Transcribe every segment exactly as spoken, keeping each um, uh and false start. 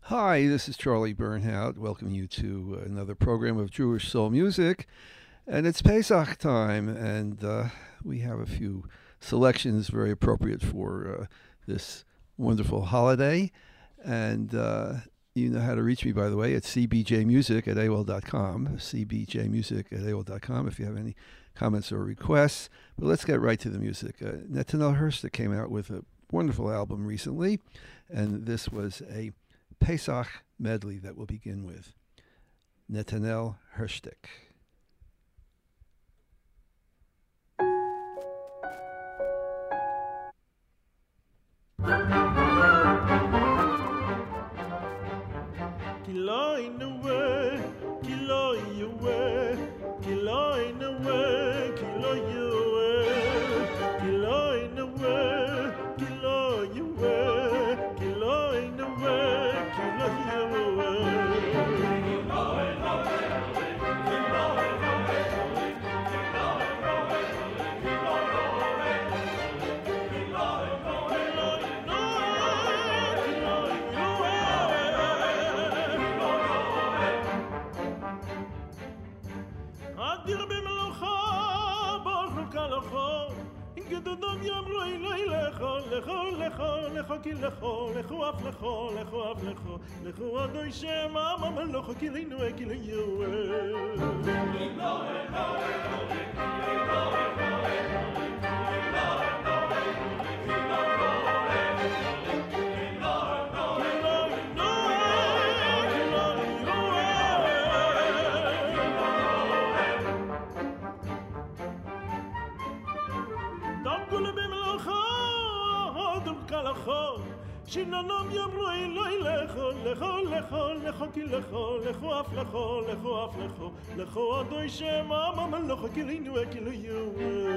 Hi, this is Charlie Bernhout, welcoming you to another program of Jewish Soul Music. And it's Pesach time, and uh, we have a few selections very appropriate for uh, this wonderful holiday. And uh, you know how to reach me, by the way, at c b j music at a o l dot com, c b j music at a o l dot com, if you have any comments or requests. But let's get right to the music. Uh, Netanel Hershtik came out with a wonderful album recently, and this was a Pesach medley that we'll begin with. Netanel Hershtik. לכו אדוי שמה ממלוך כלינו כליו שיננם יאמרו אלוהי לכו, לכו, לכו, לכו כי לכו, לכו אף לכו, לכו אף לכו, לכו אדוי שמה ממלוך כלינו כליו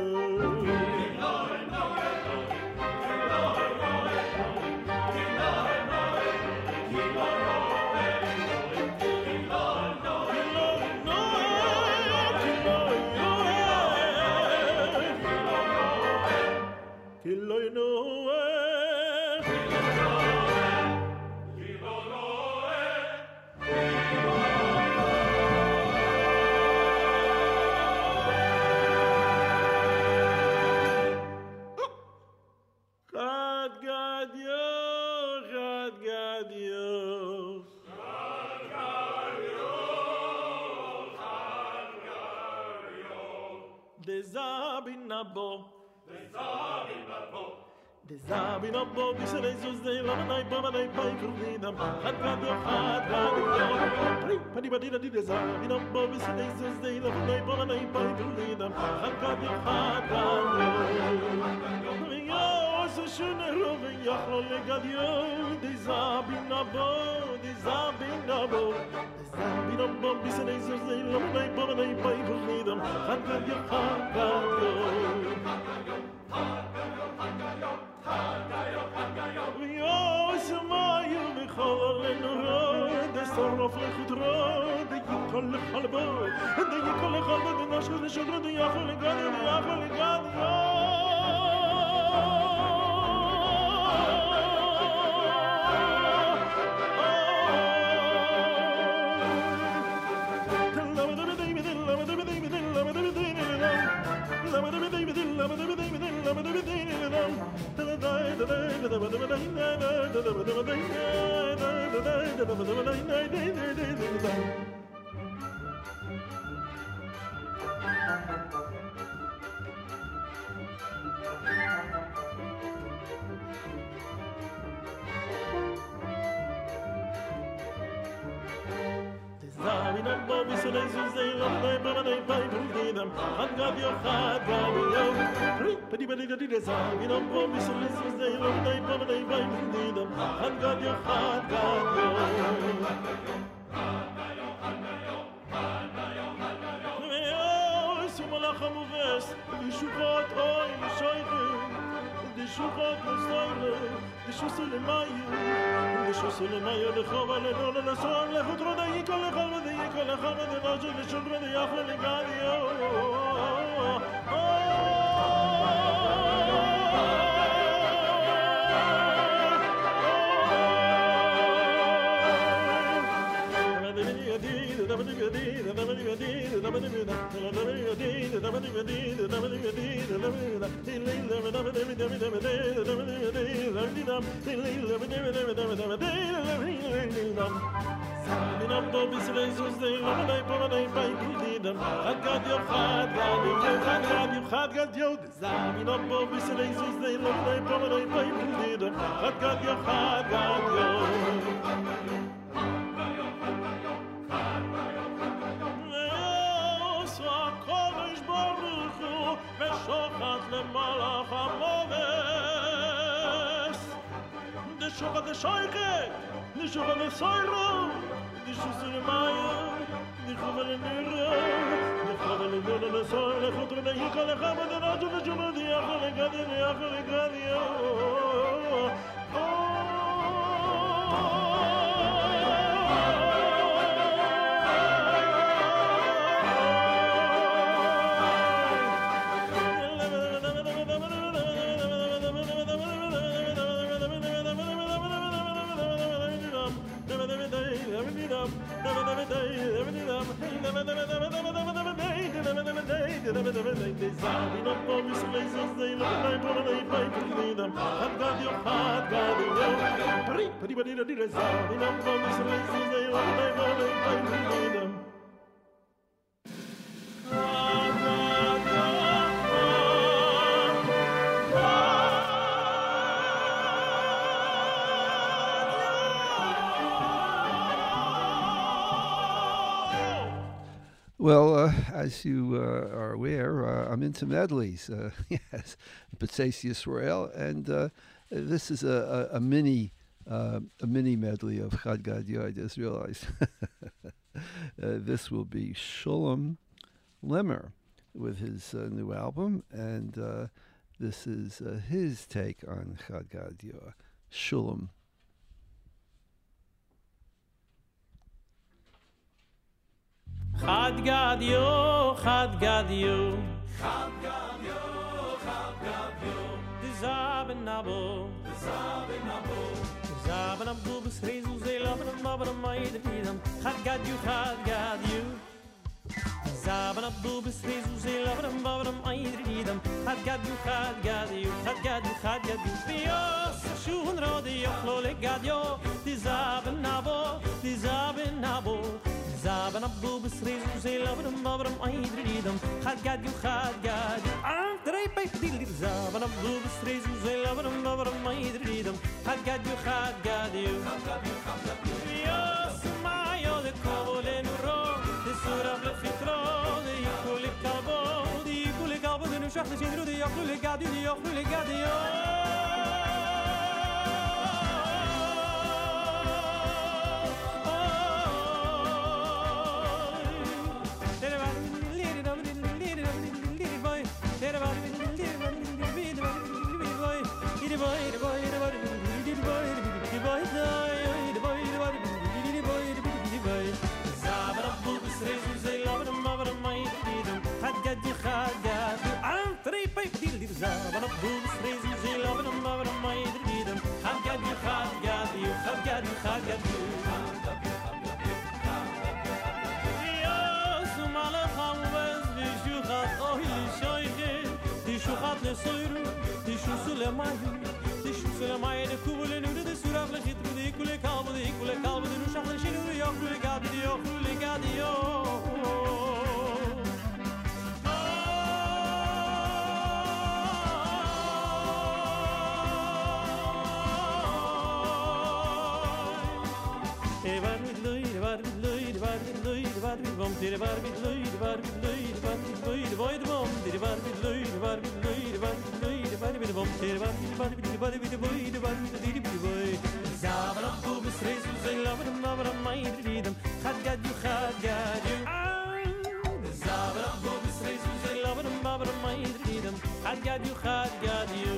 Zabin of Bobby says they love and I bomb and I buy for them. Had got your heart, got your Anybody that did the Zabin of Bobby says they love and I bomb and I buy for them. Had got your heart, got your so schön erloben, ja, Rolle Gadio, die Zabin of Bobby, die Zabin of Bobby. Zabin of Bobby says they love and I bomb and I buy for them. Had got your heart, got your صرف الخضراء دي كل خلبة دي كل خلبة دي نشر الشجرة دي ياخل قادر دي ياخل قادر Zamin am do bis Jesus de lamanay pamanay bay kudidam Chad gad yo chad gad yo chad gad yo chad gad yo Zamin am do bis Jesus de lamanay pamanay bay kudidam Chad gad yo chad gad yo So kodesh baruch hu veshochat lemalach hamoves De shochat de shoichet de shochat de soiro de shusur maya de chovel nero de chovel nero de soir de chotre de yikale chama de nacho de chulo de yachale gadi de yachale gadi Zamin am do bis Jesus de lamanay pamanay bay kudidam Chad gad yo chad gad yo Pri pri pri pri pri Zamin am do bis Jesus de lamanay pamanay bay kudidam Well, uh, as you uh, are aware, uh, I'm into medleys. Uh, yes, B'tzeis Yisrael, and uh, this is a, a, a mini uh, a mini medley of Chad Gad Yo. I just realized uh, this will be Shulam Lemmer with his uh, new album, and uh, this is uh, his take on Chad Gad Yo, Shulam. Chad Gad Yo, Chad Gad Yo, Chad Gad Yo, Chad Gad Yo, de Zaben Nabo, de Zaben Nabo, de Zaben Nabo, beschreven ze laven en babben en meiden bieden. Chad Gad Yo, Chad Gad Yo, de Zaben Nabo, beschreven ze laven en babben en meiden bieden. Chad Gad Yo, Chad Gad Yo, Chad Gad Yo, Chad Gad Yo, Bios, Schuhen Rode Yo, Chlole Gad Yo, de Zaben Nabo, de Zaben Nabo. Zaben Abdul beschreven ze laven en babben en meiden bieden. Chad Gad Yo, Chad Gad Yo, Andrei Pechtil, Zaben Abdul beschreven ze laven en babben en meiden bieden. Chad Gad Yo, Chad Gad Yo, Bios, Mayo, de Kovole Nuro, de Surab le Fitro, de Yikule Kalbo, de Yikule Kalbo, de Nushach, de Shindru, de Yokule Gad Yo, de Yokule Gad Yo. Zaben Abdul beschreven ze laven en babben en meiden bieden. Chad Gad Yo, Chad Gad Yo, Chad Gad Yo, Chad Gad Yo. Yos umalach hamuvez vishuchat ohi shoichet, vishuchat lesoiru, vishusu lemayu, vishusu lemayu de kubule nude de surav lechitru de ikule kalbo de ikule kalbo de nushach leshinu de yochlu legad de yochlu legad yo. Bom dire var mit loy var mit loy var mit loy voy bom dire var mit loy var mit loy var mit loy var mit bom dire var mit var mit var mit voy var mit dire mit voy zaben up bu besres ze laven naver my dream Chad Gad Yo, Chad Gad Yo, zaben up bu besres ze laven naver my dream Chad Gad Yo, Chad Gad Yo.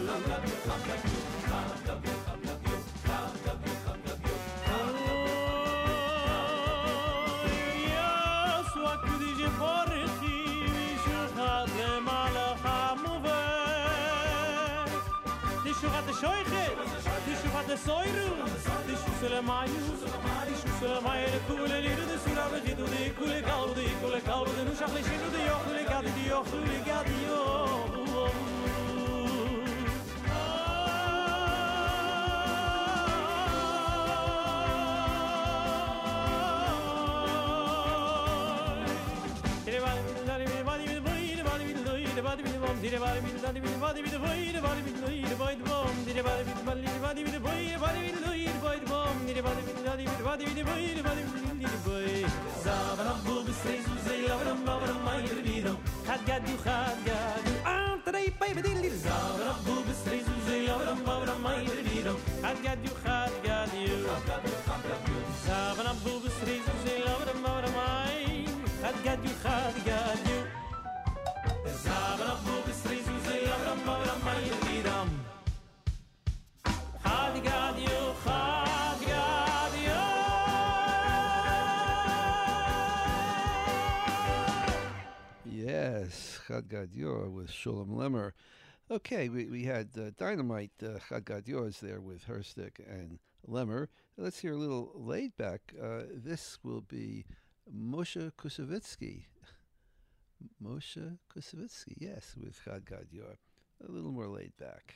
Shoichet, the Shuchat the Soiru, the shusele mayu di shusele mayu de kule liru de sura de gidu de kule kalu de kule kalu de nu shakle shiru de yo kule gadi de yo kule gadi yo Dire bari bil dadi bil badi bil boy dire bari bil dire boy bom dire bari bil bali badi bil boy bari bil dire boy bom dire bari bil dadi bil badi bil boy dire bari bil dire boy zabana bu bisreis uzay lavram lavram mai dirvidam had gad you had gad you antrei pai bedil dir zabana bu bisreis uzay lavram lavram mai dirvidam had gad you had gad you zabana bu bisreis uzay lavram lavram mai had gad you had gad you zabana bu bisreis uzay lavram lavram mai dirvidam had gad you had gad you Yes, Chad Gadyor with Shulam Lemmer. Okay, we, we had uh, Dynamite uh, Chad Gadyor's there with Herstick and Lemmer. Let's hear a little laid back. Uh, this will be Moshe Kusevitsky. Moshe Kusevitsky, yes, with Chad Gadyor. A little more laid back.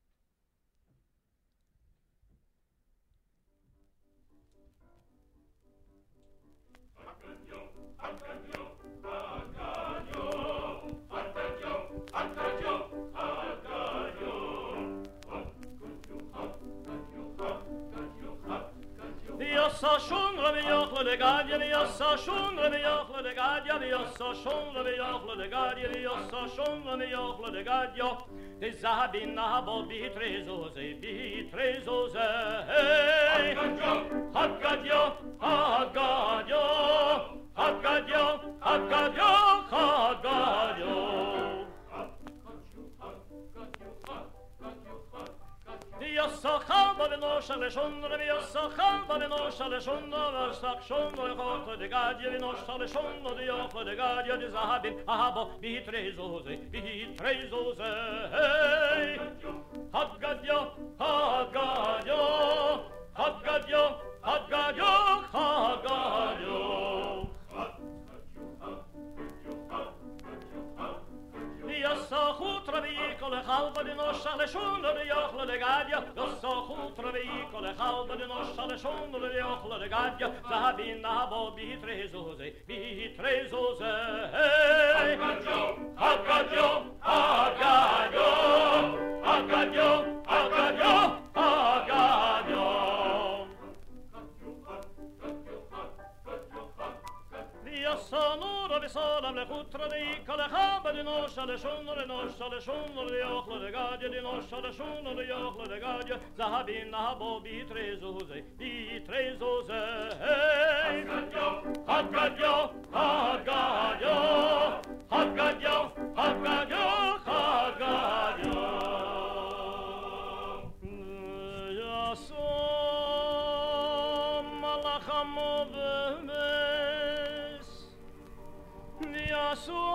Yossa shon rebe yochle de gadya, yossa shon rebe yochle de gadya, yossa shon rebe yochle de gadya, yossa shon rebe yochle de gadya. De zahabin nahabo bi trezoze, bi trezoze. Hey, hakadyo, hakadyo, hakadyo, hakadyo, hakadyo. Yossa khalba de nosha le shondre, yossa khalba de nosha le shondre, sak shondre khot de gadje, nosha le shondre de yokh de gadje, de zahabin ahabo bi trezoze, bi trezoze. Hey, hakadyo, hakadyo, hakadyo, hakadyo, hakadyo. Yossa khutra veicole khalba de nosha le shondre de yokh de gadje, yossa khutra veicole khalba de nosha le shondre de yokh de gadje, zahabin ahabo bi trezoze, bi trezoze. Hey, hakadyo, hakadyo, hakadyo, hakadyo, hakadyo. Yossa nura visalam le khutra veicole khalba de nosha le shondre, nosha le shondre de yokh de gadje, de nosha le shondre de yokh de gadje, zahabin ahabo bi trezoze, bi trezoze. Hey, hakadyo, hakadyo, hakadyo, hakadyo, hakadyo. Yossa malachamo Yasu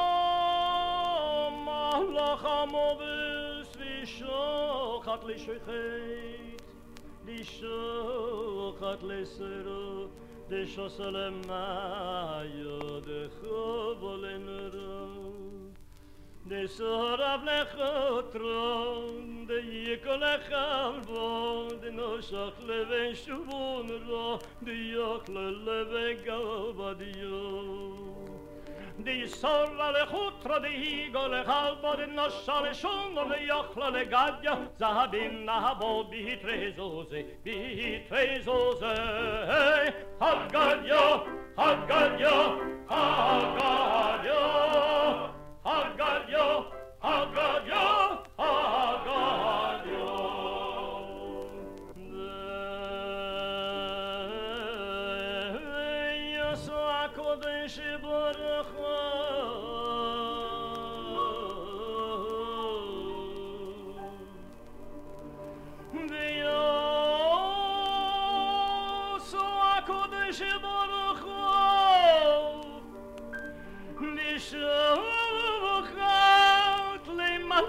malachamo bes vishochat lishochet lishochat lesero de shosalem mayo de chovolenero de sorav lechotron de yikol chalvo de noshach leven shuvonro de yochle leven galvadio. Di sorra le khutra de higo le khalba de nosha le shono le yochla le gadya, zahabin nahabo bi trezoze, bi trezoze. Hey, hagadyo, hagadyo, hagadyo, hagadyo, hagadyo, hagadyo. Yosu akodesh baruch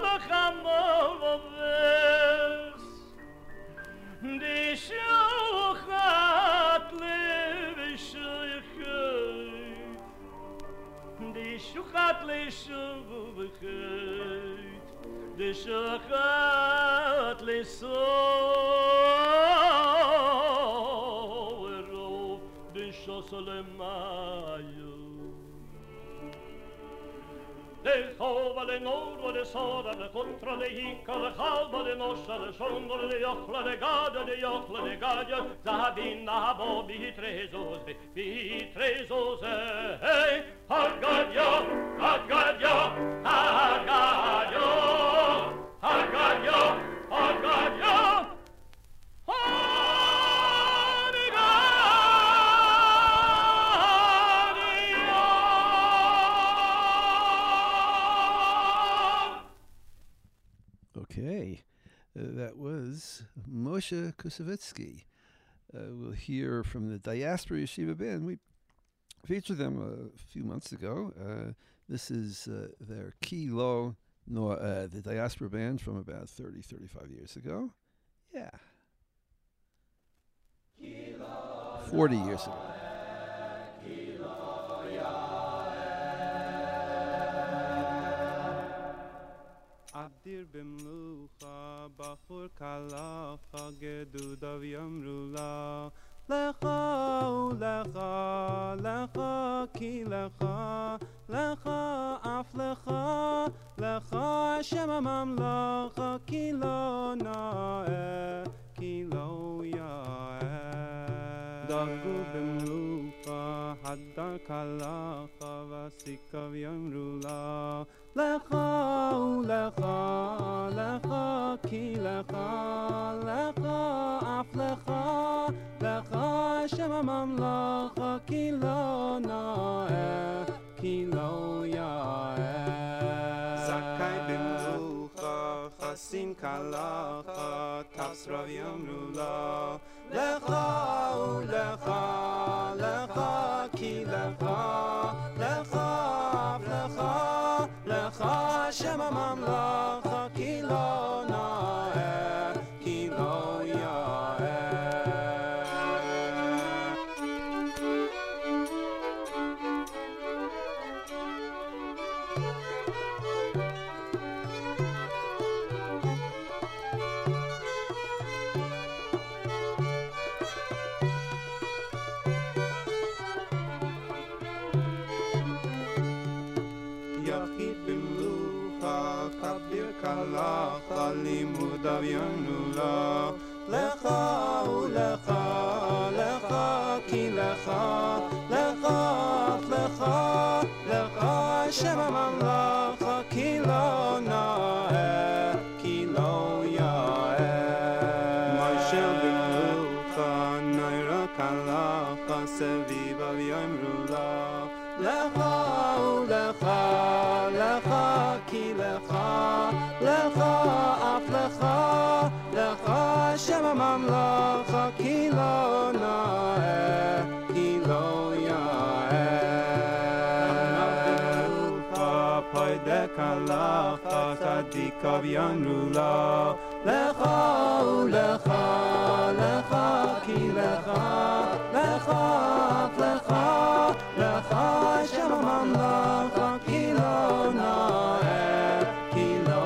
Di לשוב ובחית דשחת לסורו דשוס למיו de hova de nord och de söder de kontra de hika de halva de norsa de sjunde de jochla de gada de jochla de gadja zahabina habo bi trezos bi trezos hey hagadja hagadja hagadja hagadja hagadja Okay, uh, that was Moshe Kusevitsky. Uh, we'll hear from the Diaspora Yeshiva Band. We featured them a few months ago. Uh, this is uh, their Kilo, no, uh, the Diaspora Band from about thirty, thirty-five years ago. Yeah. forty years ago. Adir bimlucha bachur kalacha gedudav yamrula lecha ulecha lecha ki lecha lecha af lecha lecha shema mamlacha ki lo nae ki lo yae dagu bimlucha haddar kalacha vasikav yamrula lecha ulecha lecha ki lecha lecha af lecha lecha shema mamlacha ki lo nae ki lo yae zakai bimlucha chasin kalacha tasrav yamrula lecha ulecha lecha ki lecha lecha af lecha lecha shema mamlacha ki lo nae ki lo yae kalacha limudav yanula lecha ulecha lecha ki lecha lecha lecha lecha shema mamlacha ki lo nae ki lo yae Moshe bimlucha naira kalacha sevivav yamrula lecha ulecha lecha ki lecha lecha af lecha lecha shema mamlacha ki lo nae ki lo yae Amavimlucha poide kalacha tzadikav yanrula lecha ulecha lecha ki lecha lecha af lecha lecha shema mamlacha ki lo nae ki lo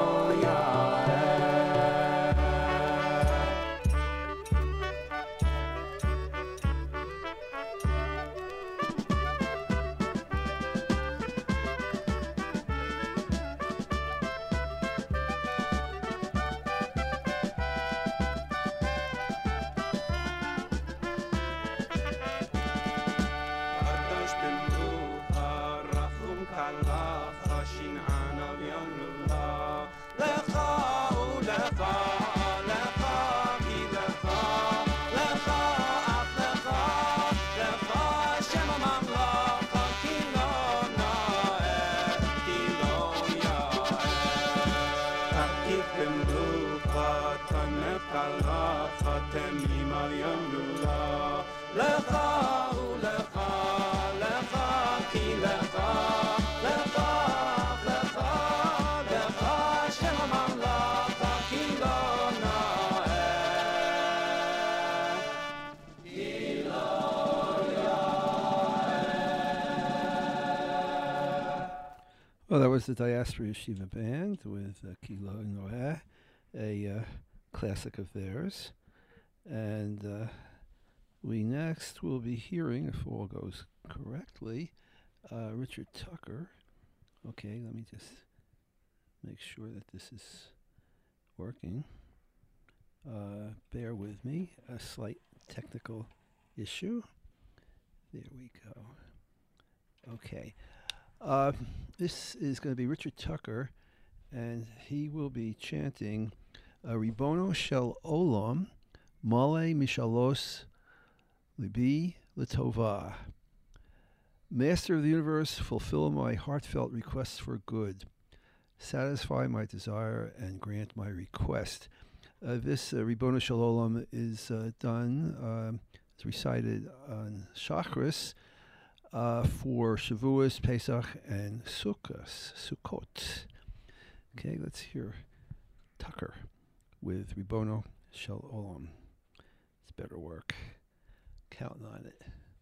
Well, that was the Diaspora Yeshiva Band with uh, Kilo Noah, a uh, classic of theirs. And uh, we next will be hearing, if all goes correctly, uh, Richard Tucker. Okay, let me just make sure that this is working. Uh, bear with me, a slight technical issue. There we go. Okay. Uh, this is going to be Richard Tucker, and he will be chanting uh, Ribono Shel Olam, Male Mishalos Libi L'Tova. Master of the universe, fulfill my heartfelt requests for good. Satisfy my desire and grant my request. Uh, this uh, Ribono Shel Olam is uh, done, uh, it's recited on Shachris, Uh, for Shavuos, Pesach, and Sukkot. Sukkot. Okay, let's hear Tucker with Ribono Shel Olam. It's better work. Counting on it.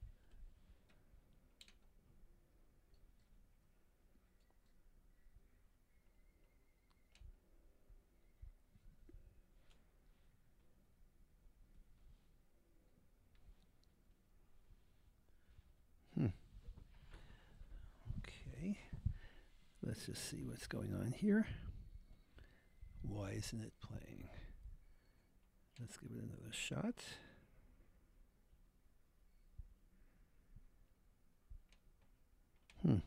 Hmm. Okay, let's just see what's going on here. Why isn't it playing? Let's give it another shot. Hmm.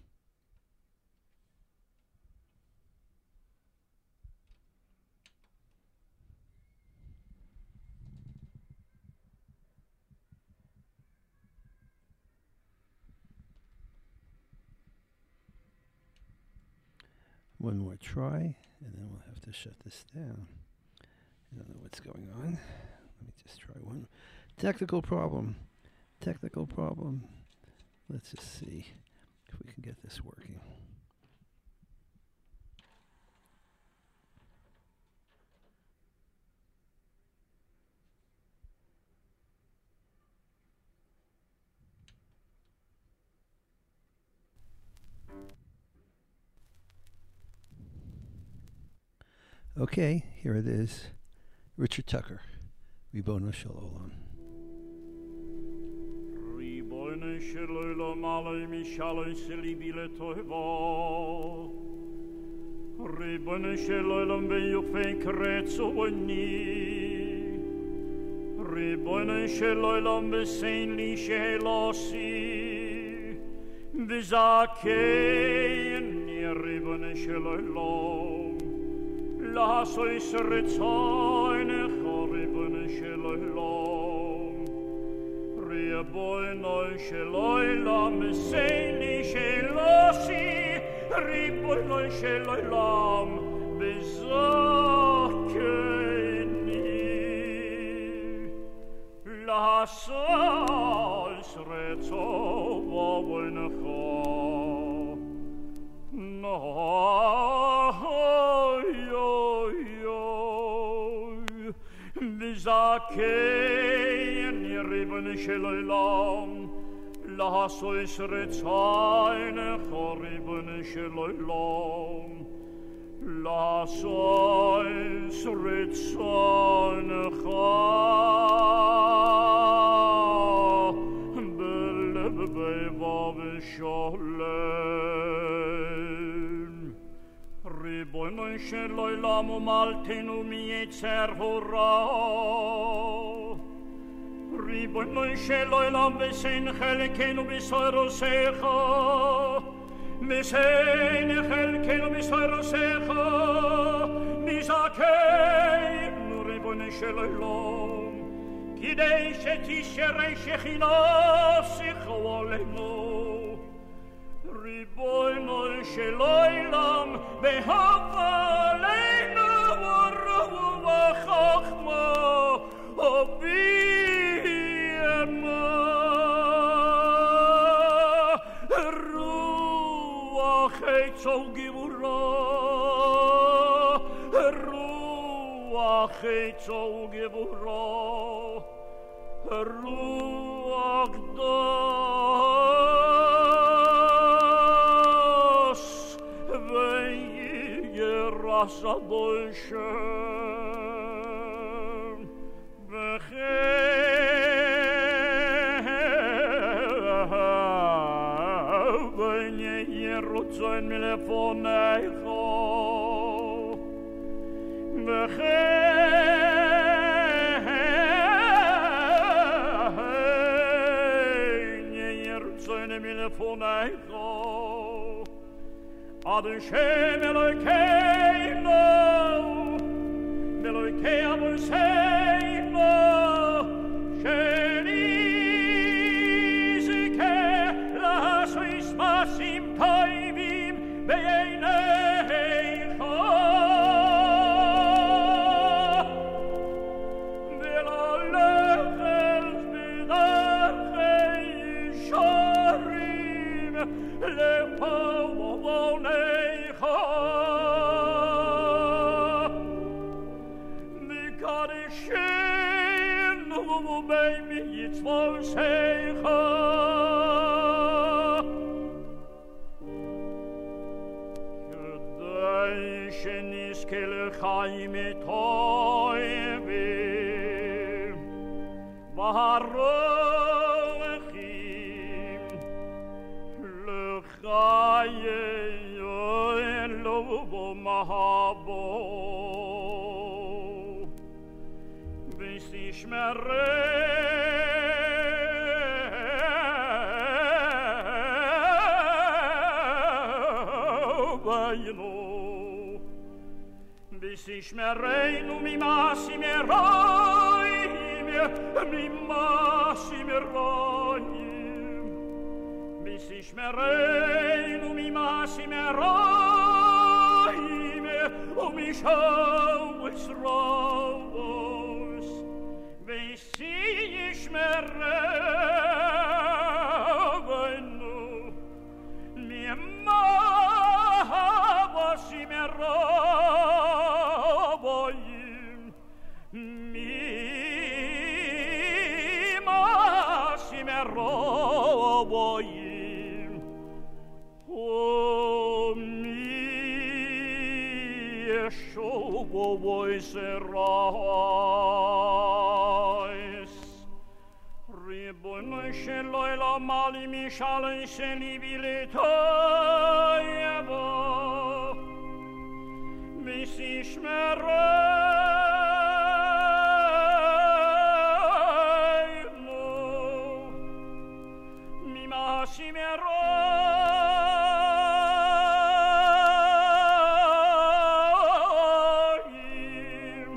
One more try, and then we'll have to shut this down. I don't know what's going on. Let me just try one. Technical problem. Technical problem. Let's just see if we can get this working. Okay, here it is. Richard Tucker, Ribono Shel Olam. Ribono Shel Olam alei mishalos libi l'tova. Ribono Shel Olam beyufei kretzu oni. Ribono Shel Olam b'sein li shelosi. V'zakein Ribono Shel Olam. La sois rezoine Ribono Shel Olam. Ribono Shel Olam Seini Shelosi. Ribono Shel Olam Bezakeini. La sois rezoine No Zakein Ribono Shel Olam La sois rezaine Ribono Shel Olam La sois rezaine Belebeba v'sholem Ribono Shel Olam umaltenu miyetzer hora Ribono Shel Olam v'sein chelkenu b'soirosecha v'sein chelkenu b'soirosecha nizakeinu Ribono Shel Olam kidei shetisherei shechina sichwolenu Ribono Shel Olam behavaleinu v'ruhu v'chachma Obiyama Ruach Eitzol Givura Ruach Eitzol Givura Ruach Das Wasser durchschön. Wenn ihr hier rutschen mir von Eicho, von Eicho, ad un sceme lo keino, me lo kea lo seino, schenisi che la suis masim taivim beineicho, de la lechels bedarchei shorim, le pavo voneicho, mi kadishin uvu beimi yitzvoseicho, kedai sheniske lechaim etoivim, vaharochim, lechaye elovo mahabo, v'sishmereinu, v'sishmereinu mimasim eroim, mimasim eroim, v'sishmereinu mimasim eroim, u'mishav esrovos, v'sishmereinu mimasim eroim, mimasim eroim, o mi eshovo vois erois, ribono shelo elamali mishalei sheli viletoyavo, v'sishmereinu mimasim eroim,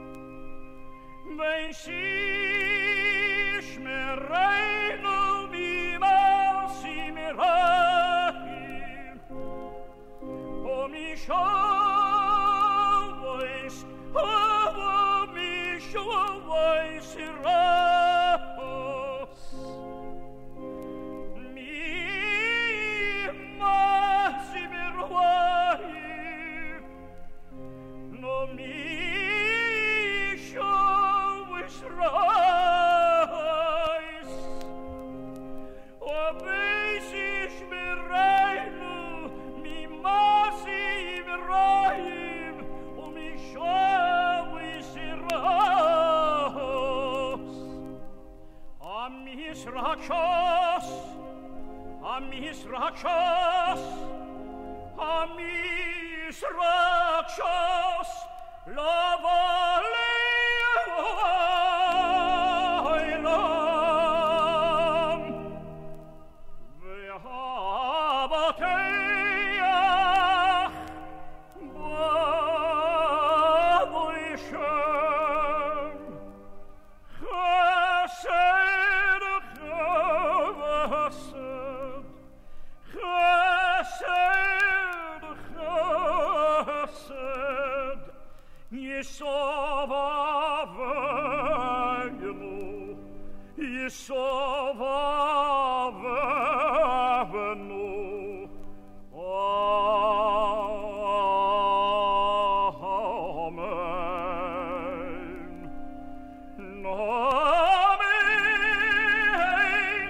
v'sishmereinu mimasim eroim, o mishovois, o mishovois eros, mimasim eroim, no mishovois eros, o v'sishmereinu mimasim eroim, o mishovois eros, amis rachos, amis rachos, amis rachos, lavoleilam, ve'habateach, bavoishem, chesed, chesed, chesed, chesed, Yisovavenu, Yisovavenu, Amen. Amen.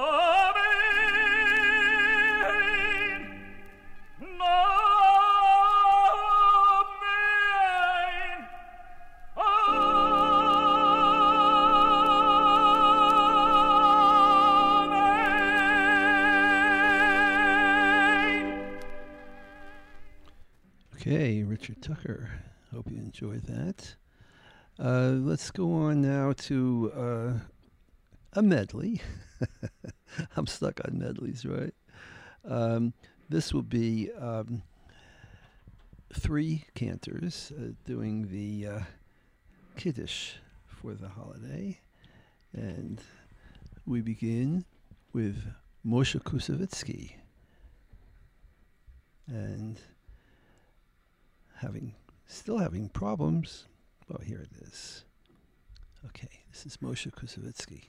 Amen. Amen. Okay, Richard Tucker. Hope you enjoyed that. Uh, let's go on now to uh, a medley. I'm stuck on medleys, right? Um, this will be um, three cantors uh, doing the uh, Kiddush for the holiday. And we begin with Moshe Kusevitsky. And having, still having problems. Well, here it is. Okay, this is Moshe Kusevitsky.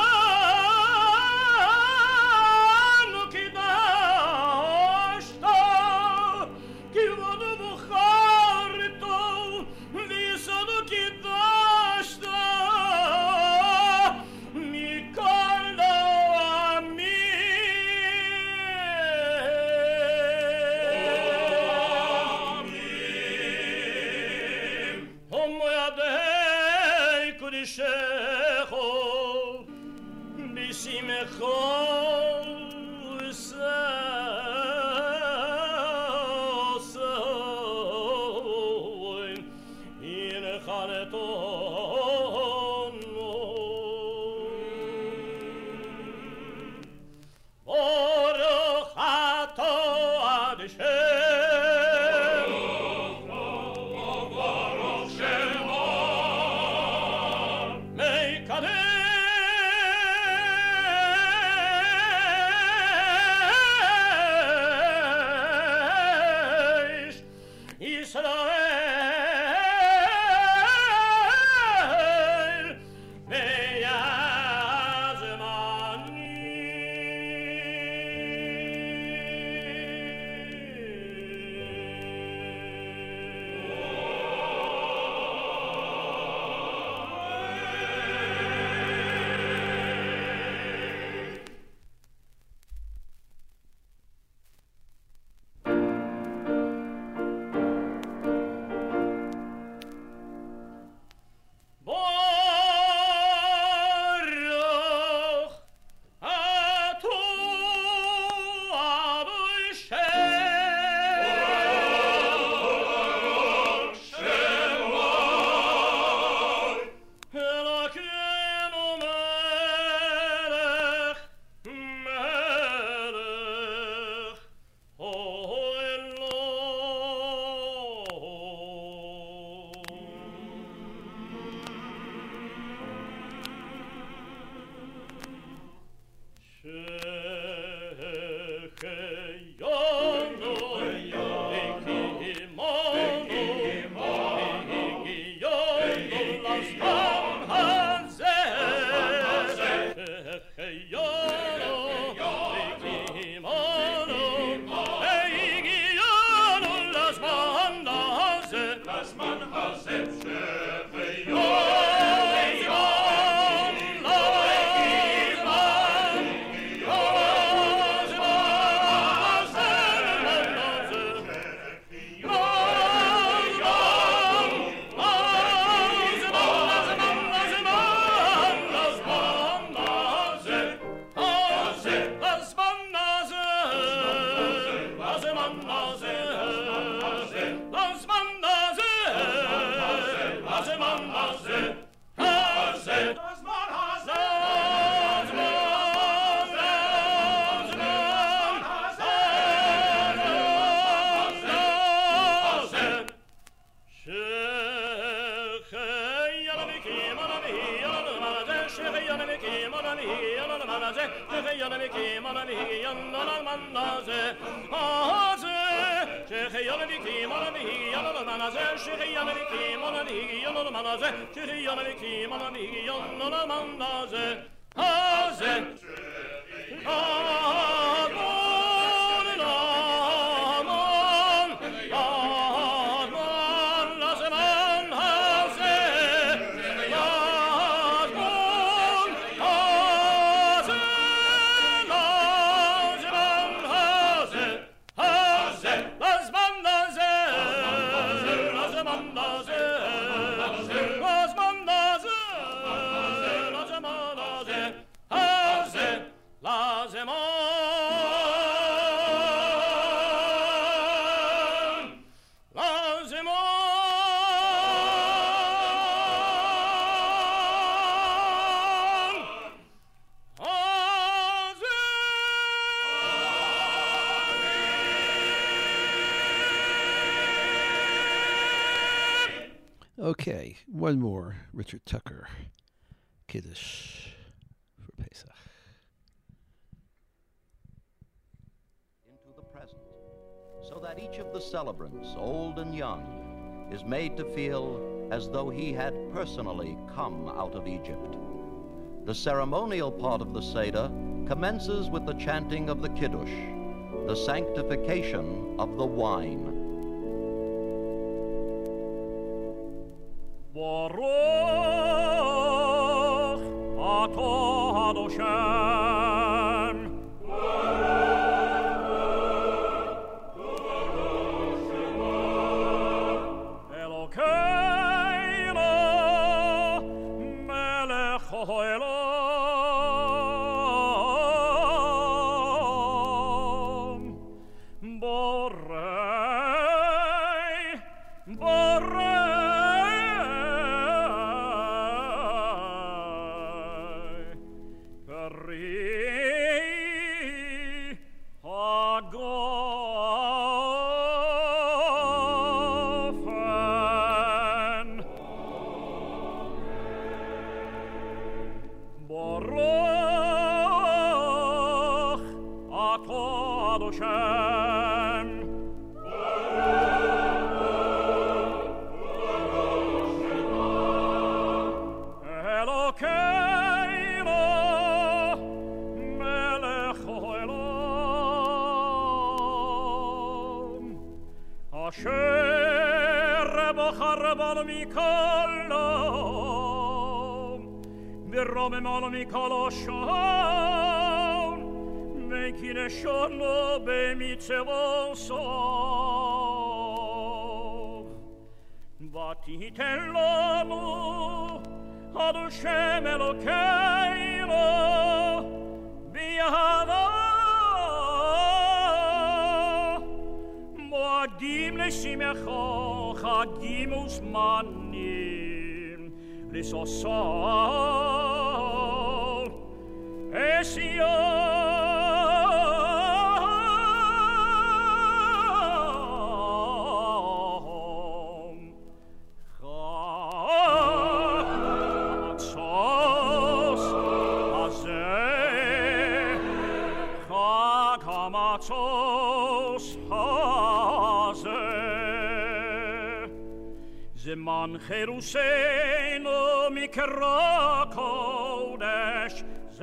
Stop! Shecho Bishimcho So So In Chaneton Baruch Ato Adeshem Baruch Shemo Meikadesh Yisrael Baruch Ato Adeshem Elokeinu melech melech Okay, one more. Richard Tucker, Kiddush for Pesach. Into the present, so that each of the celebrants, old and young, is made to feel as though he had personally come out of Egypt. The ceremonial part of the Seder commences with the chanting of the Kiddush, the sanctification of the wine. Baruch Atah Adoshem Elokeinu melech Elohim Borei Borei Peri Agofen Baruch Atah Hashem Elokeinu Melech Haolam Asher Bachar banu mikol olam V'romemanu mikol hashon V'kineshanu b'mitzvosov V'titen lanu Ad Hashem Elokeinu B'yahada Moadim l'simecha Chagim uzmanim L'sosol Esyom Chatzos Hazeh Chag Hamatzos Hazeh Zeman Cheruseinu Mikra Kodesh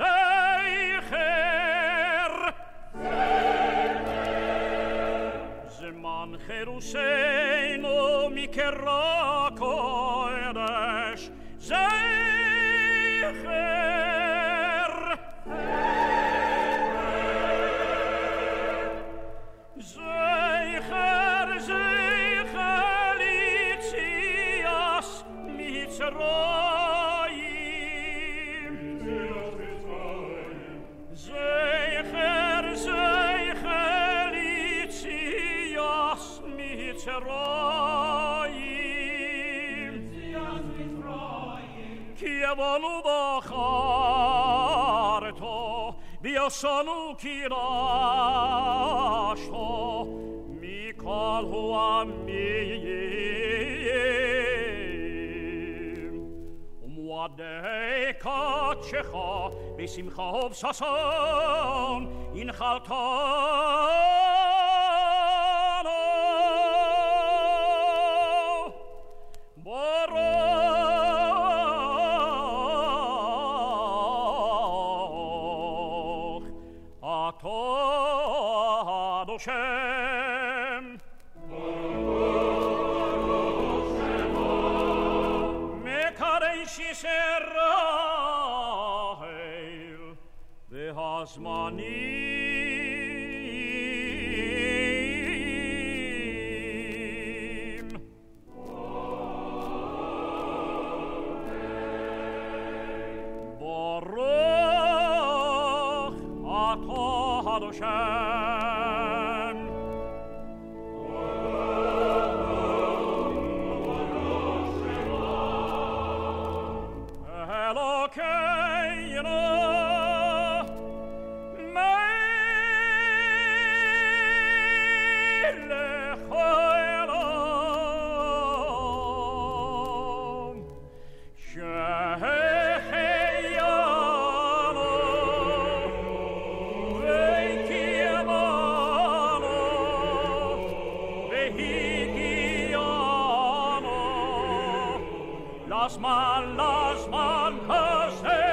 Zeicher Zeman Cheruseinu Mikra Kodesh Zeicher Zeicher Zeicher Litzias Mitzrayim Zeicher Zeicher Litzias Mitzrayim Ki avonu bacharto V'yosanu kirashto Mikol hu amiyim Umwadei katshecha B'simcha v'sason Inchaltano Baruch Atah Hashem Mekadesh Yisrael V'hazmanim Baruch Atah Hashem Elokeinu Melech Haolam Sheheyanu V'kiyamanu V'higiyanu Lazman, Lazman Hazeh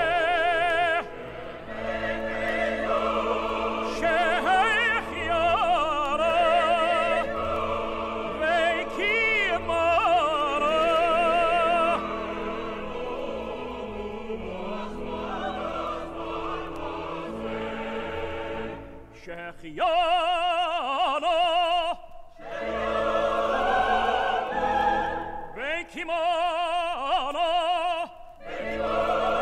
Sheheyanu V'kiyamanu Sheheyanu V'kiyamanu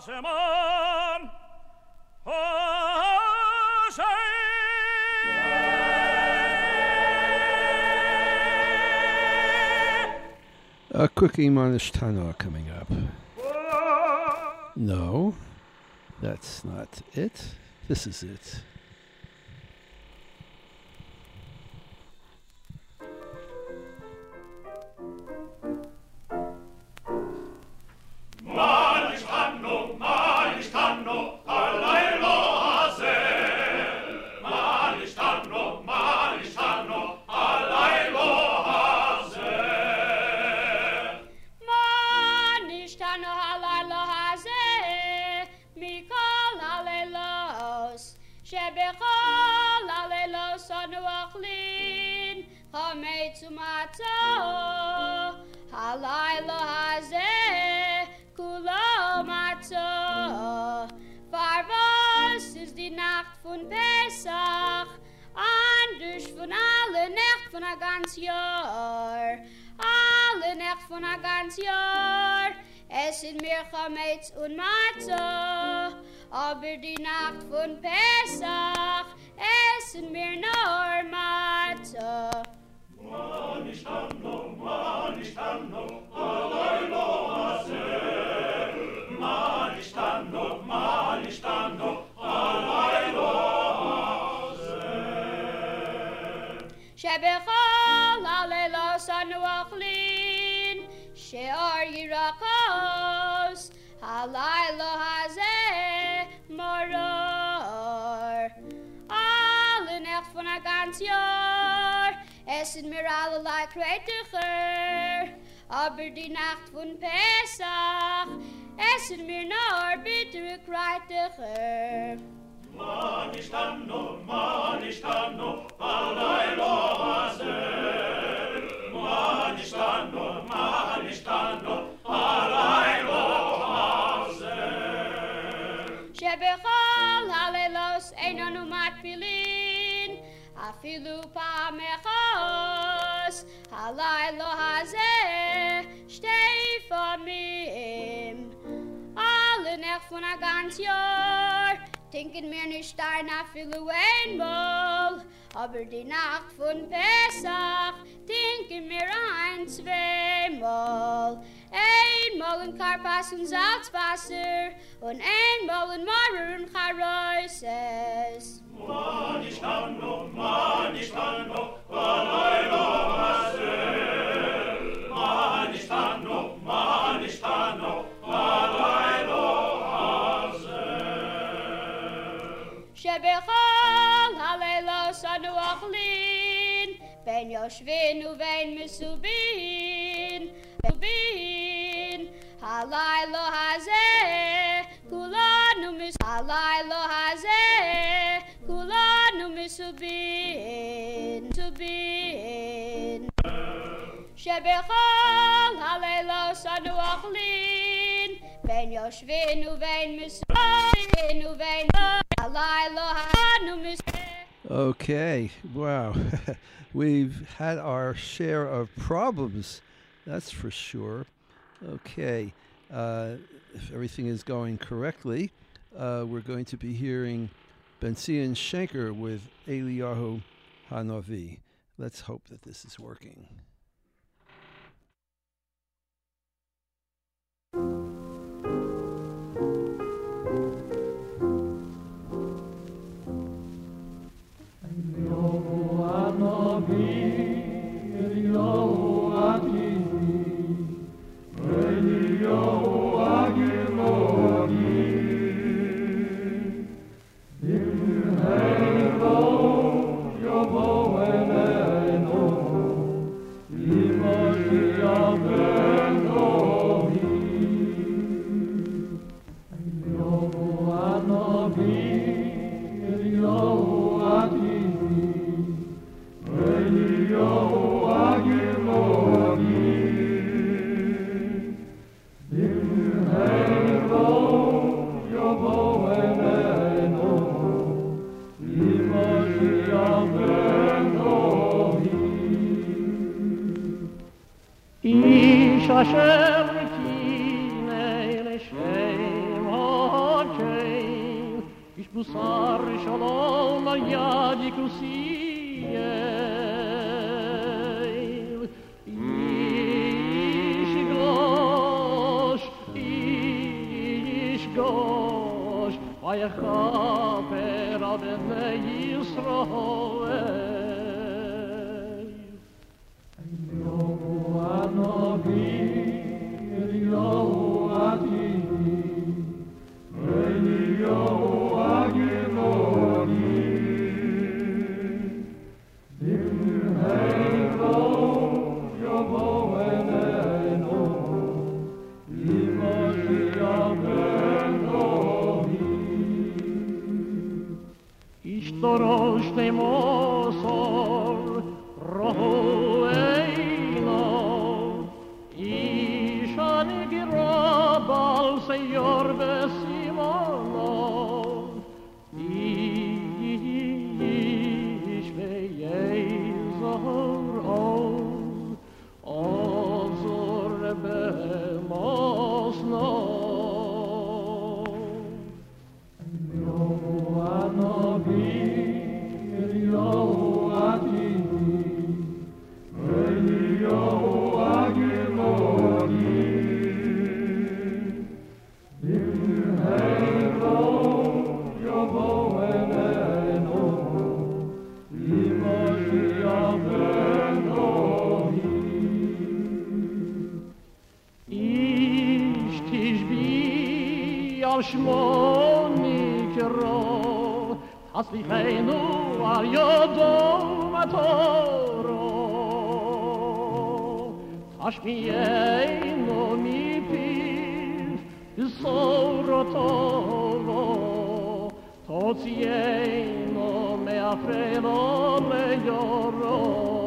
Haseman A quickie Manishtana coming up. No, that's not it. This is it. Manishtano, Manishtano, Alaylo Hazel. Manishtano, Manishtano, Alaylo Hazel. Manishtano, Alaylo Hazel. Mikol Alaylos, Shebechol Alaylos Anu Achlin, Chametz Umato, Alaylo Hazel. Kulo Matzo. Farvos ist die Nacht von Pesach, anders von alle Nacht von a ganz Jahr. Alle Nacht von a ganz Jahr. Es sind mir Chametz und Matzo, aber die Nacht von Pesach, es sind mir nur Matzo. Manishtano, Manishtano, Alaylo Hazel. Manishtano, Manishtano, Alaylo Hazel. Shebechol Alaylos Anu Achlin, She'or Yirakos, Alaylo Hazeh Moror. Alle Nacht von a ganz Jahr, es sind mir allerlei Kräutiger, aber die Nacht von Pesach, es sind mir nur bittere Kräutiger. Manishtano, Manishtano, Alaylo Hazel. Manishtano, Manishtano, Alaylo Hazel. Shebechol Halelos Einon Umatpilin, Afilu Pa'amechos, Halaylo Hazeh, Stefamim. Alle Nacht von a ganz Jahr, denken mir nicht ein Afilu einmal, aber die Nacht von Pesach, denken mir ein zweimal. Einmal in Karpas und Salzwasser und einmal in Marmor und Charoises. Manishtano, Manishtano, Alaylo Hazel. Manishtano, Manishtano, Alaylo Hazel. Shebechol Halelos Anu Achlin, Ben Yoshvin uvein Mesubin, Mesubin, Halaylo Hazeh, Kulanu Mis, Halaylo Hazeh, Kulanu Mesubin, Subin. Shebechol Halelos Anu Achlin, Ben Yoshvin uvein Mesubin, uvein Halaylo Hanu Mesubin. Okay, wow. We've had our share of problems, that's for sure. Okay, uh, if everything is going correctly, uh, we're going to be hearing Benzion Shenker with Eliyahu Hanavi. Let's hope that this is working. איש אשר מקים אל שמו Musar shalom al yad yikusiyel Ish gosh, ish gosh Vayechaper al bnei Yisroel Eliyahu Hanavi, Eliyahu Adini Eliyahu Agiloni Dimheiro Yobo Eleno Limoshiach ben Dovi Ishtorosh Temosor Rohu Eino Ishan Girabal Seyor Besimono Ish Veyezor Oz Ozor Bemosno Eliyahu Hanavi Eliyahu Adini Eliyahu Agiloni Dimheiro Yobo Eleno Limoshiach ben Dovi Ish Tishbi al Shmoni Kiro Haslicheinu al Yodom HaToro Tashmiyeinu mipiv Yisorotovo Totziyeinu me'afreno leyoro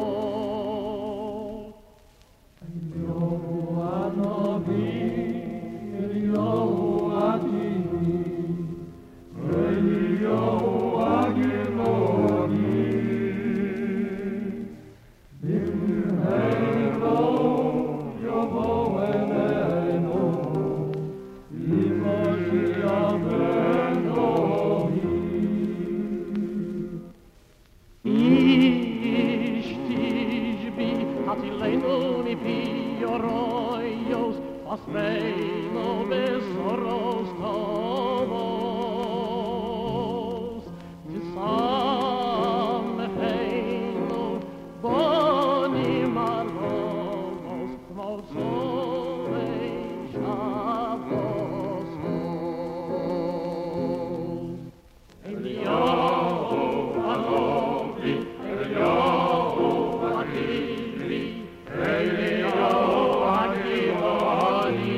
Eliyahu Hanavi Eliyahu Adini Eliyahu Agiloni Dimheiro Yobo Eleno Limoshiach ben Dovi Ish Tishbi Hatileinu mipi Yoroyos Asreinu besoros tovos Tisamecheinu boni malovos Motzorei Shabbos Eliyahu Hanavi Eliyahu Adini Eliyahu Agiloni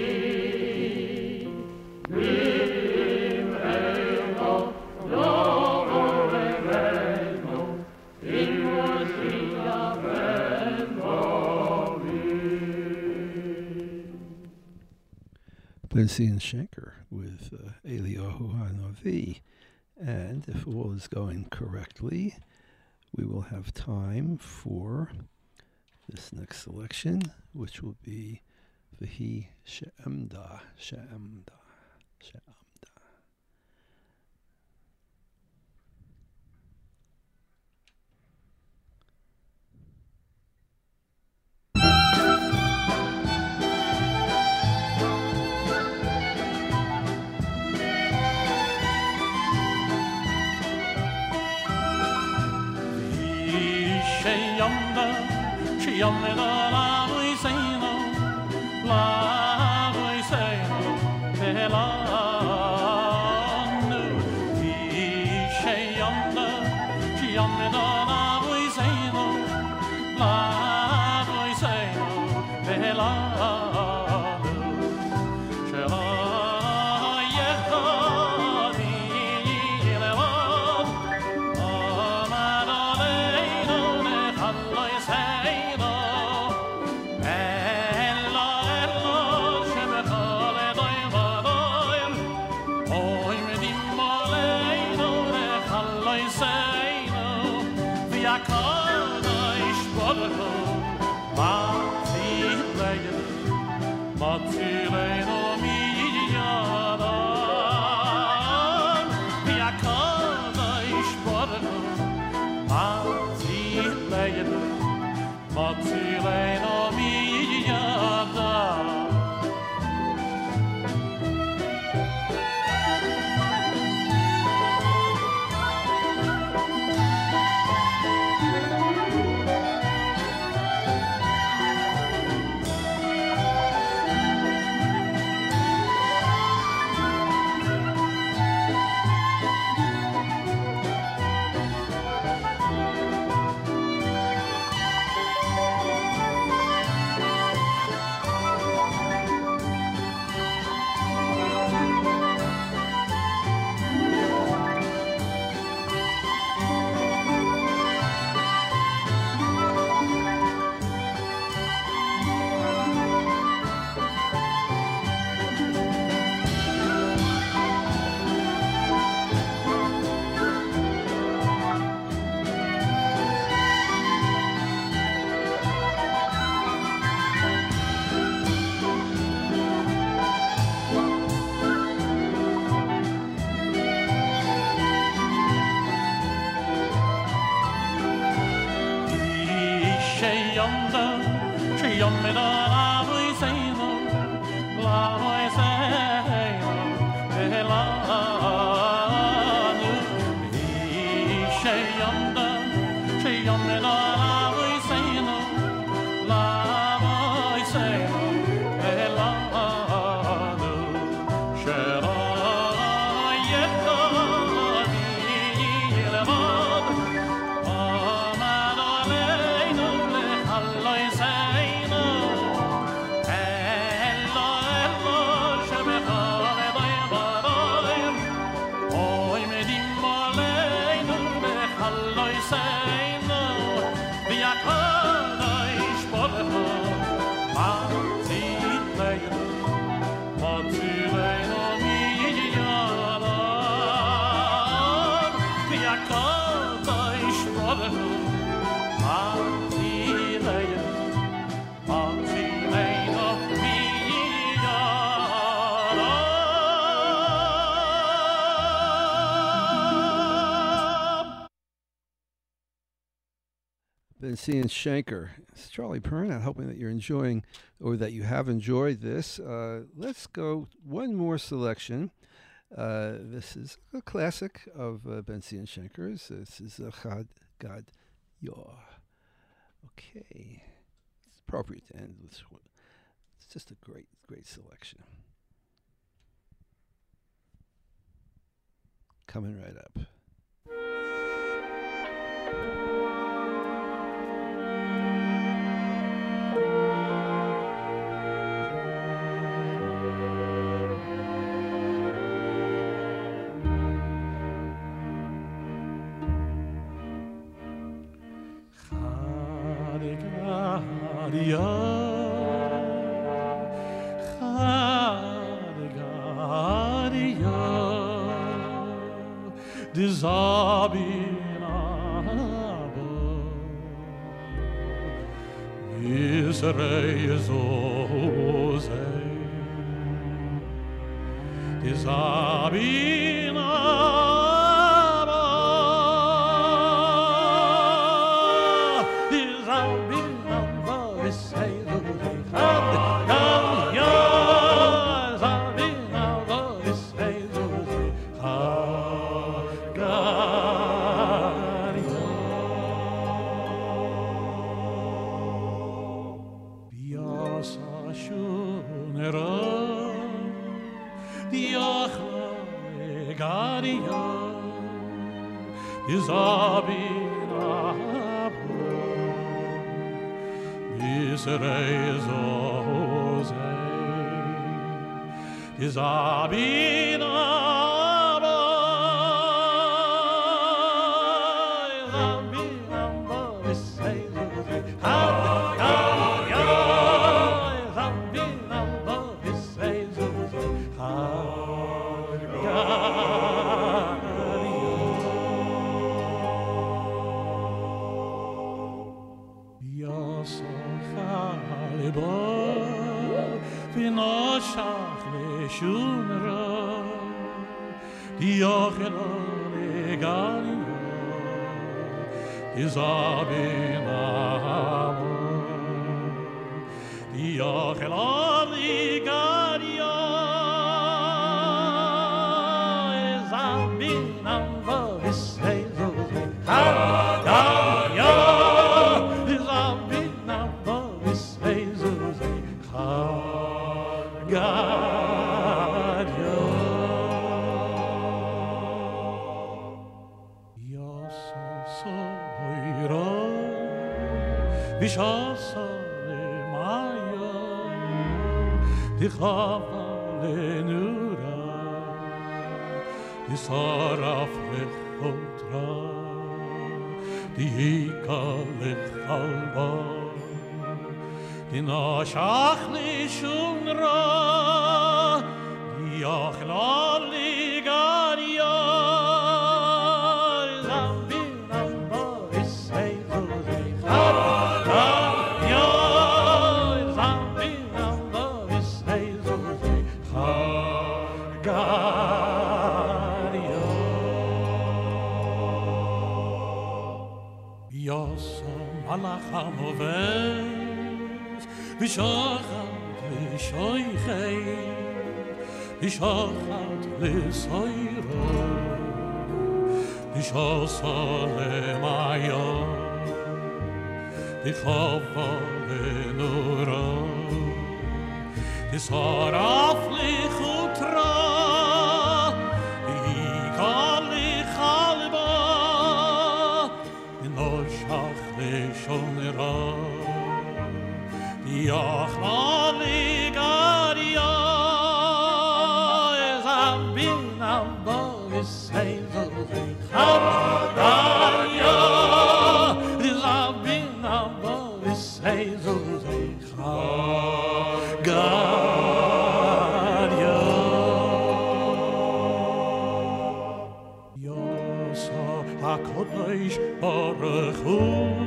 Dimheiro Yobo Eleno Limoshiach ben Dovi Benzion Shenker with uh, Eliyahu Hanavi. And if all is going correctly, we will have time for this next selection, which will be V'hi She'emda, She'emda, She'emda. Sheyamda, sheyamda la voiseino, la voiseino, velanu. Sheyamda, sheyamda la voiseino, la voiseino, velanu. Shela yechadi levod, amadaleinu nechaloy seino, ella ella shemechale doy vadoy Benzion Shanker. It's Charlie Pernout, hoping that you're enjoying or that you have enjoyed this. Uh, let's go one more selection. Uh, this is a classic of uh, Benzion Shanker's. This is uh, Chad Gad Yor. Okay. It's appropriate to end with. It's just a great, great selection. Coming right up. God, yeah. Kadosh Baruch Hu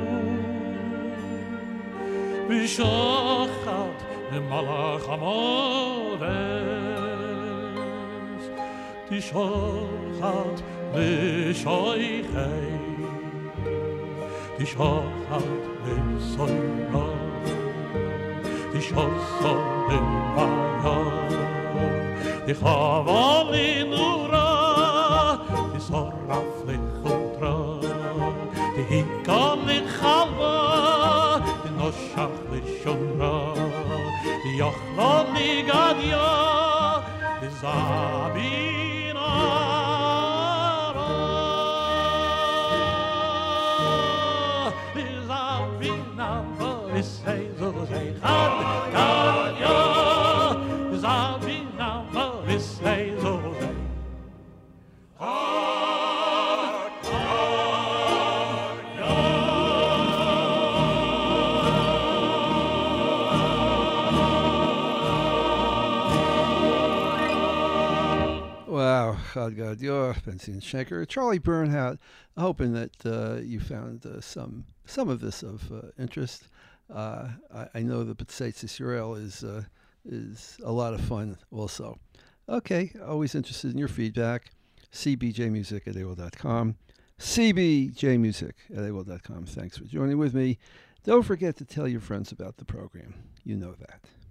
V'shochat Malach HaModes Tishochat V'shoichei Tishochat V'soira Tishochat V'maya Tichaval Nura Tisoraf L'chudra Tihikal L'chalva Tinoshach L'shumra Tiyochla L'gadya Tizabina Tizabina V'isei Zuzei Chad Gadya Tizabina V'isei Zuzei Wow, Chad Gadya, Benzine Schenker, Charlie Bernhardt. Hoping that uh, you found uh, some some of this of uh, interest. Uh, I, I know the B'Tzeitz Yisrael is uh, is a lot of fun also. Okay, always interested in your feedback. c b j music at A O L dot com. c b j music at A O L dot com. Thanks for joining with me. Don't forget to tell your friends about the program. You know that.